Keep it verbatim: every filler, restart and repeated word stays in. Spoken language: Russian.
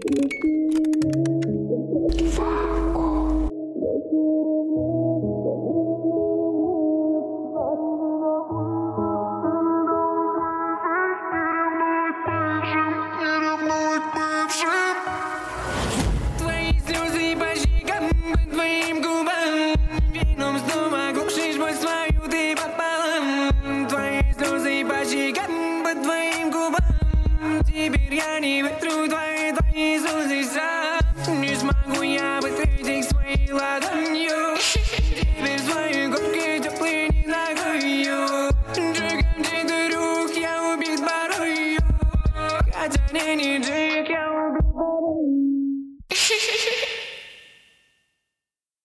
Теперь я не вытру твои, твои слезы сам. Не смогу я вытереть их своей ладонью. Теперь свои губки теплые не накрою. Сжигам чей-то рук, я убит порою. Хотя не, не